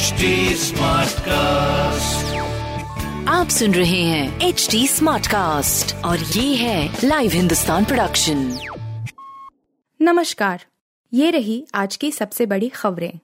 HD Smartcast. आप सुन रहे हैं HD Smartcast और ये है लाइव हिंदुस्तान प्रोडक्शन। नमस्कार, ये रही आज की सबसे बड़ी खबरें।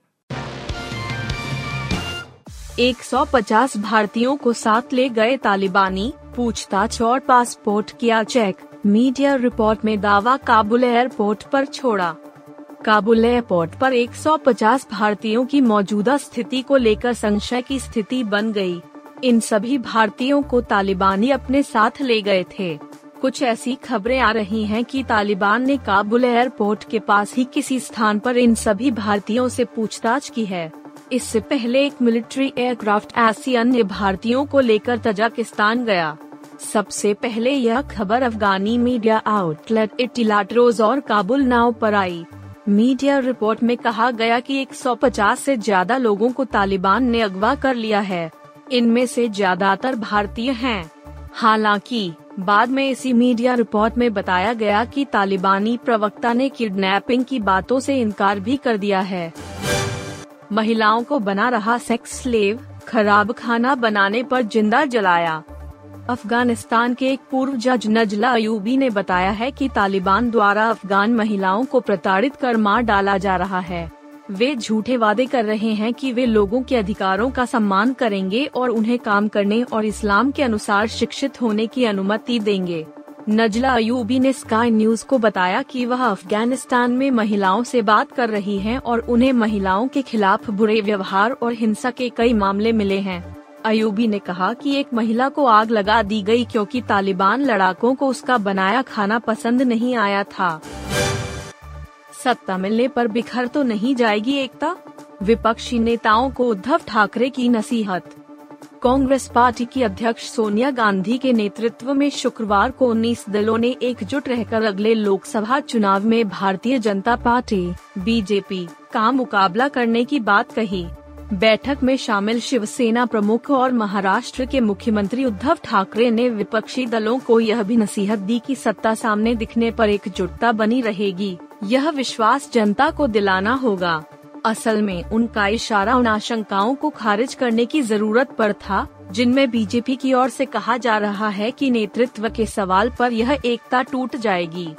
150 भारतीयों को साथ ले गए तालिबानी, पूछताछ और पासपोर्ट किया चेक। मीडिया रिपोर्ट में दावा, काबुल एयरपोर्ट पर छोड़ा। काबुल एयरपोर्ट पर 150 भारतीयों की मौजूदा स्थिति को लेकर संशय की स्थिति बन गई। इन सभी भारतीयों को तालिबानी अपने साथ ले गए थे। कुछ ऐसी खबरें आ रही हैं कि तालिबान ने काबुल एयरपोर्ट के पास ही किसी स्थान पर इन सभी भारतीयों से पूछताछ की है। इससे पहले एक मिलिट्री एयरक्राफ्ट ऐसी अन्य भारतीयों को लेकर तजाकिस्तान गया। सबसे पहले यह खबर अफगानी मीडिया आउटलेट इटिलाट्रोज और काबुल नाउ पर आई। मीडिया रिपोर्ट में कहा गया कि 150 से ज्यादा लोगों को तालिबान ने अगवा कर लिया है। इनमें से ज्यादातर भारतीय हैं। हालांकि बाद में इसी मीडिया रिपोर्ट में बताया गया कि तालिबानी प्रवक्ता ने किडनैपिंग की बातों से इनकार भी कर दिया है। महिलाओं को बना रहा सेक्स स्लेव, खराब खाना बनाने पर जिंदा जलाया। अफगानिस्तान के एक पूर्व जज नजला अयूबी ने बताया है कि तालिबान द्वारा अफगान महिलाओं को प्रताड़ित कर मार डाला जा रहा है। वे झूठे वादे कर रहे हैं कि वे लोगों के अधिकारों का सम्मान करेंगे और उन्हें काम करने और इस्लाम के अनुसार शिक्षित होने की अनुमति देंगे। नजला अयूबी ने स्काई न्यूज को बताया कि वह अफगानिस्तान में महिलाओं से बात कर रही हैं और उन्हें महिलाओं के खिलाफ बुरे व्यवहार और हिंसा के कई मामले मिले हैं। अयूबी ने कहा कि एक महिला को आग लगा दी गई क्योंकि तालिबान लड़ाकों को उसका बनाया खाना पसंद नहीं आया था। सत्ता मिलने पर बिखर तो नहीं जाएगी एकता, विपक्षी नेताओं को उद्धव ठाकरे की नसीहत। कांग्रेस पार्टी की अध्यक्ष सोनिया गांधी के नेतृत्व में शुक्रवार को 19 दलों ने एकजुट रहकर अगले लोकसभा चुनाव में भारतीय जनता पार्टी (बीजेपी) का मुकाबला करने की बात कही। बैठक में शामिल शिवसेना प्रमुख और महाराष्ट्र के मुख्यमंत्री उद्धव ठाकरे ने विपक्षी दलों को यह भी नसीहत दी कि सत्ता सामने दिखने पर एकजुटता बनी रहेगी। यह विश्वास जनता को दिलाना होगा। असल में उनका इशारा उन आशंकाओं को खारिज करने की जरूरत पर था जिनमें बीजेपी की ओर से कहा जा रहा है कि नेतृत्व के सवाल पर यह एकता टूट जाएगी।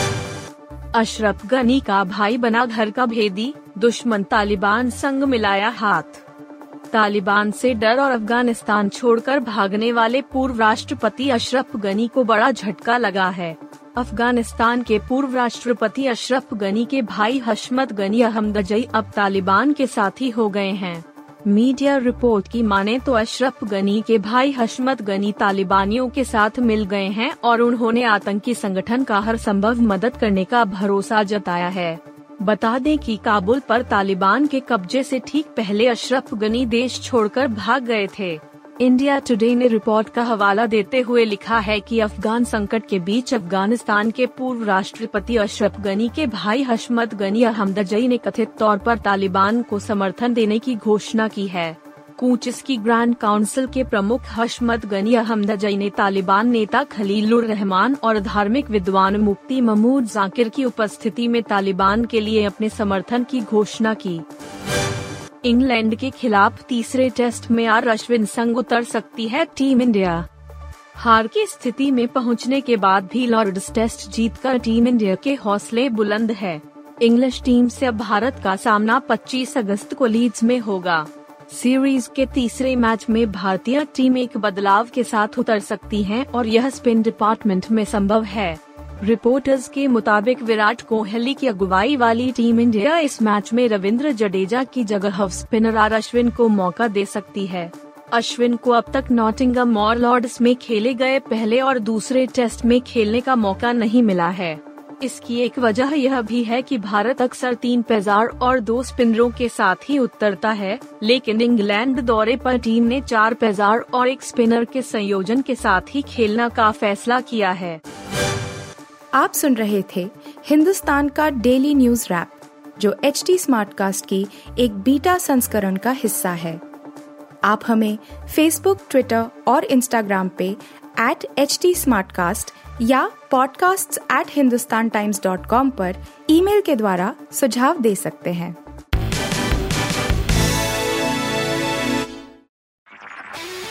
अशरफ गनी का भाई बना घर का भेदी, दुश्मन तालिबान संग मिलाया हाथ। तालिबान से डर और अफगानिस्तान छोड़कर भागने वाले पूर्व राष्ट्रपति अशरफ गनी को बड़ा झटका लगा है। अफगानिस्तान के पूर्व राष्ट्रपति अशरफ गनी के भाई हशमत गनी अहमदजई अब तालिबान के साथी हो गए हैं। मीडिया रिपोर्ट की माने तो अशरफ गनी के भाई हशमत गनी तालिबानियों के साथ मिल गए हैं और उन्होंने आतंकी संगठन का हर संभव मदद करने का भरोसा जताया है। बता दें कि काबुल पर तालिबान के कब्जे से ठीक पहले अशरफ गनी देश छोड़कर भाग गए थे। इंडिया टुडे ने रिपोर्ट का हवाला देते हुए लिखा है कि अफगान संकट के बीच अफगानिस्तान के पूर्व राष्ट्रपति अशरफ गनी के भाई हशमत गनी अहमदजई ने कथित तौर पर तालिबान को समर्थन देने की घोषणा की है। कूचिस की ग्रैंड काउंसिल के प्रमुख हशमत गनी अहमदजई ने तालिबान नेता खलीलुर रहमान और धार्मिक विद्वान मुफ्ती महमूद जाकिर की उपस्थिति में तालिबान के लिए अपने समर्थन की घोषणा की। इंग्लैंड के खिलाफ तीसरे टेस्ट में आर अश्विन संग उतर सकती है टीम इंडिया। हार की स्थिति में पहुंचने के बाद भी लॉर्ड्स टेस्ट जीतकर टीम इंडिया के हौसले बुलंद है। इंग्लिश टीम से अब भारत का सामना 25 अगस्त को लीड्स में होगा। सीरीज के तीसरे मैच में भारतीय टीम एक बदलाव के साथ उतर सकती है और यह स्पिन डिपार्टमेंट में संभव है। रिपोर्टर्स के मुताबिक विराट कोहली की अगुवाई वाली टीम इंडिया इस मैच में रविंद्र जडेजा की जगह ऑफ स्पिनर आर अश्विन को मौका दे सकती है। अश्विन को अब तक नॉटिंघम और लॉर्ड्स में खेले गए पहले और दूसरे टेस्ट में खेलने का मौका नहीं मिला है। इसकी एक वजह यह भी है कि भारत अक्सर 3 पेसर और 2 स्पिनरों के साथ ही उतरता है, लेकिन इंग्लैंड दौरे पर टीम ने 4 पेसर और 1 स्पिनर के संयोजन के साथ ही खेलने का फैसला किया है। आप सुन रहे थे हिंदुस्तान का डेली न्यूज रैप, जो HD स्मार्टकास्ट की एक बीटा संस्करण का हिस्सा है। आप हमें फेसबुक, ट्विटर और इंस्टाग्राम पे @HT Smartcast या podcasts@hindustantimes.com पर ईमेल के द्वारा सुझाव दे सकते हैं।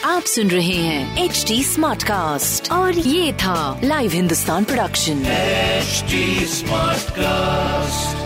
आप सुन रहे हैं HD स्मार्ट कास्ट और ये था live Hindustan production. HD smart cast.